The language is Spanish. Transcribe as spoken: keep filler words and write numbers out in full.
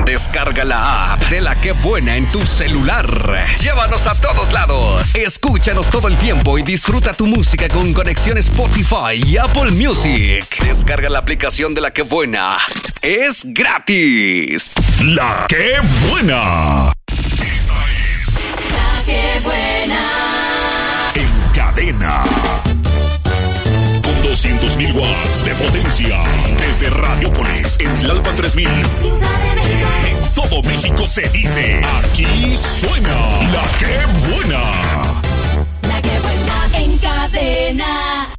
Descarga la app de La Que Buena en tu celular. Llévanos a todos lados. Escúchanos todo el tiempo y disfruta tu música con conexión Spotify y Apple Music. Descarga la aplicación de La Que Buena. Es gratis. La Que Buena. Esta es La Que Buena. En cadena. Con doscientos mil watts de potencia. Desde Radiopolis en Tlalpan tres mil. En todo México se dice. Aquí suena La Que Buena. La Que Buena en cadena.